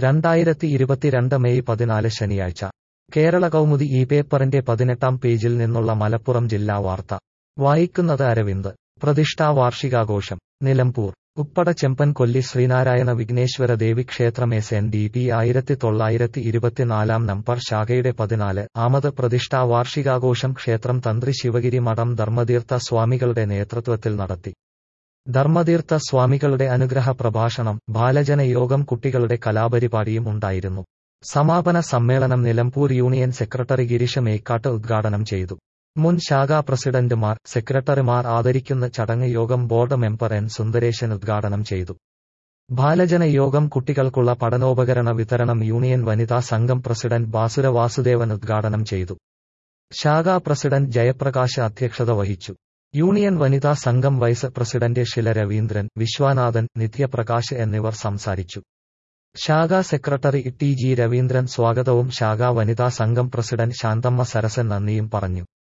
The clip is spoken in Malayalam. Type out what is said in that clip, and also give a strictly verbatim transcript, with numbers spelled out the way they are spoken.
രണ്ടായിരത്തി ഇരുപത്തിരണ്ട് മെയ് പതിനാല് ശനിയാഴ്ച കേരള കൗമുദി ഈ പേപ്പറിന്റെ പതിനെട്ടാം പേജിൽ നിന്നുള്ള മലപ്പുറം ജില്ലാ വാർത്ത വായിക്കുന്നത് അരവിന്ദ്. പ്രതിഷ്ഠാ വാർഷികാഘോഷം നിലമ്പൂർ. ഉപ്പട ചെമ്പൻ കൊല്ലി ശ്രീനാരായണ വിഘ്നേശ്വര ദേവി ക്ഷേത്രം എസ് എൻ ഡി പി ആയിരത്തി തൊള്ളായിരത്തി ഇരുപത്തിനാലാം നമ്പർ ശാഖയുടെ പതിനാല് ആമത് പ്രതിഷ്ഠാ വാർഷികാഘോഷം ക്ഷേത്രം തന്ത്രി ശിവഗിരി മഠം ധർമ്മതീർത്ഥ സ്വാമികളുടെ നേതൃത്വത്തിൽ നടത്തി. ധർമ്മതീർത്ഥ സ്വാമികളുടെ അനുഗ്രഹ പ്രഭാഷണം, ബാലജന യോഗം, കുട്ടികളുടെ കലാപരിപാടിയും ഉണ്ടായിരുന്നു. സമാപന സമ്മേളനം നിലമ്പൂർ യൂണിയൻ സെക്രട്ടറി ഗിരീഷ് മേക്കാട്ട് ഉദ്ഘാടനം ചെയ്തു. മുൻ ശാഖാ പ്രസിഡന്റുമാർ, സെക്രട്ടറിമാർ ആദരിക്കുന്ന ചടങ്ങ് യോഗം ബോർഡ് മെമ്പർ എൻ സുന്ദരേശൻ ഉദ്ഘാടനം ചെയ്തു. ബാലജന യോഗം കുട്ടികൾക്കുള്ള പഠനോപകരണ വിതരണം യൂണിയൻ വനിതാ സംഘം പ്രസിഡന്റ് ബാസുര വാസുദേവൻ ഉദ്ഘാടനം ചെയ്തു. ശാഖാ പ്രസിഡന്റ് ജയപ്രകാശ് അധ്യക്ഷത വഹിച്ചു. യൂണിയൻ വനിതാ സംഘം വൈസ് പ്രസിഡന്റ് ഷില രവീന്ദ്രൻ, വിശ്വനാഥൻ, നിത്യപ്രകാശ് എന്നിവർ സംസാരിച്ചു. ശാഖാ സെക്രട്ടറി ടി ജി രവീന്ദ്രൻ സ്വാഗതവും ശാഖാ വനിതാ സംഘം പ്രസിഡന്റ് ശാന്തമ്മ സരസൻ നന്ദിയും പറഞ്ഞു.